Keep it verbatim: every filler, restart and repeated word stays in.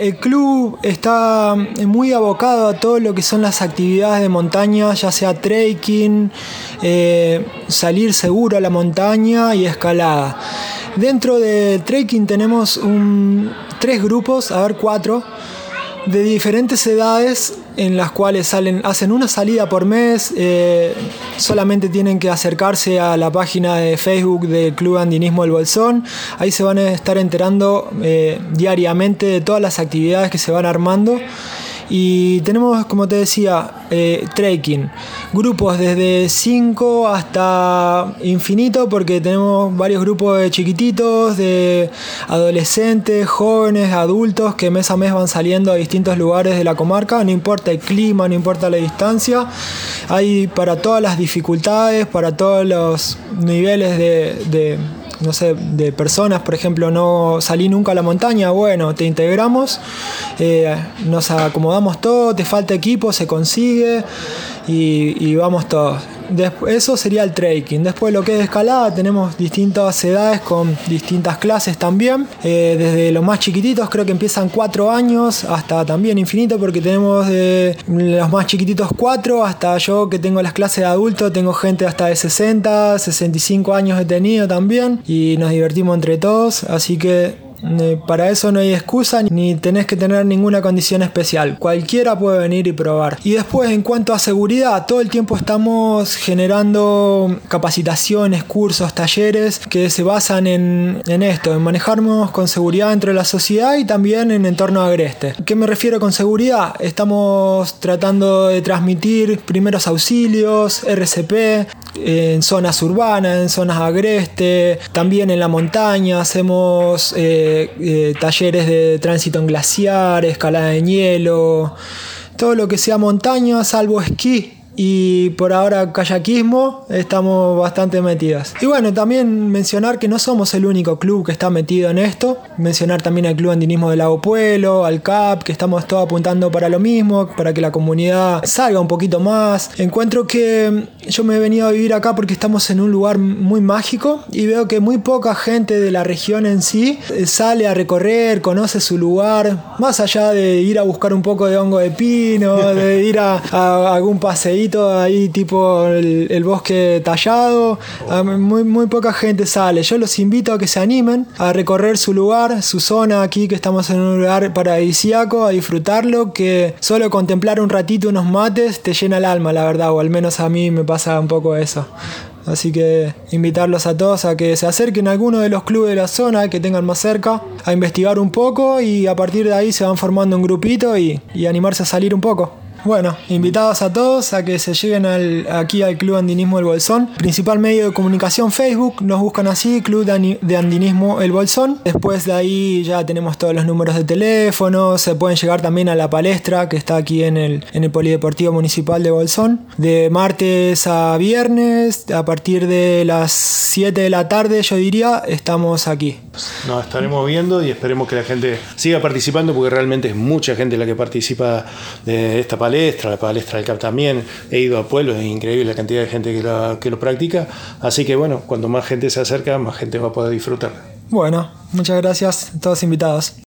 el club está muy abocado a todo lo que son las actividades de montaña, ya sea trekking, eh, salir seguro a la montaña y escalada. Dentro de trekking tenemos un, tres grupos, a ver, cuatro, de diferentes edades en las cuales salen, hacen una salida por mes. Eh, solamente tienen que acercarse a la página de Facebook del Club Andinismo del Bolsón. Ahí se van a estar enterando eh, diariamente de todas las actividades que se van armando. Y tenemos, como te decía, eh, trekking, grupos desde cinco hasta infinito, porque tenemos varios grupos de chiquititos, de adolescentes, jóvenes, adultos, que mes a mes van saliendo a distintos lugares de la comarca. No importa el clima, no importa la distancia, hay para todas las dificultades, para todos los niveles de... de no sé, de personas. Por ejemplo, no salí nunca a la montaña, bueno, te integramos, eh, nos acomodamos todo, te falta equipo, se consigue y, y vamos todos. Después, eso sería el trekking. Después lo que es escalada, tenemos distintas edades con distintas clases también, eh, desde los más chiquititos, creo que empiezan cuatro años, hasta también infinito, porque tenemos de los más chiquititos cuatro, hasta yo que tengo las clases de adulto, tengo gente hasta de sesenta, sesenta y cinco años he tenido también, y nos divertimos entre todos, así que para eso no hay excusa ni tenés que tener ninguna condición especial. Cualquiera puede venir y probar. Y después, en cuanto a seguridad, todo el tiempo estamos generando capacitaciones, cursos, talleres que se basan en, en esto, en manejarnos con seguridad dentro de la sociedad y también en entorno agreste. ¿Qué me refiero con seguridad? Estamos tratando de transmitir primeros auxilios, R C P, en zonas urbanas, en zonas agrestes, también en la montaña. Hacemos eh, eh, talleres de tránsito en glaciar, escalada en hielo, todo lo que sea montaña, salvo esquí y por ahora kayakismo, estamos bastante metidos. Y bueno, también mencionar que no somos el único club que está metido en esto. Mencionar también al Club Andinismo del Lago Puelo, al C A P, que estamos todos apuntando para lo mismo, para que la comunidad salga un poquito más. Encuentro que yo me he venido a vivir acá porque estamos en un lugar muy mágico y veo que muy poca gente de la región en sí sale a recorrer, conoce su lugar, más allá de ir a buscar un poco de hongo de pino, de ir a, a algún paseíto ahí tipo el, el bosque tallado. Muy, muy poca gente sale. Yo los invito a que se animen a recorrer su lugar, su zona aquí, que estamos en un lugar paradisíaco, a disfrutarlo, que solo contemplar un ratito unos mates te llena el alma, la verdad, o al menos a mí me pasa un poco eso. Así que invitarlos a todos a que se acerquen a alguno de los clubes de la zona que tengan más cerca, a investigar un poco y a partir de ahí se van formando un grupito y, y animarse a salir un poco. Bueno, invitados a todos a que se lleguen al, aquí al Club Andinismo El Bolsón. Principal medio de comunicación Facebook, nos buscan así, Club de, de Andinismo El Bolsón. Después de ahí ya tenemos todos los números de teléfono, se pueden llegar también a la palestra que está aquí en el, en el Polideportivo Municipal de Bolsón. De martes a viernes, a partir de las siete de la tarde, yo diría, estamos aquí. Nos estaremos viendo y esperemos que la gente siga participando, porque realmente es mucha gente la que participa de esta palestra. La palestra del C A P también, he ido a pueblos, es increíble la cantidad de gente que, la, que lo practica, así que bueno, cuanto más gente se acerca, más gente va a poder disfrutar. Bueno, muchas gracias a todos invitados.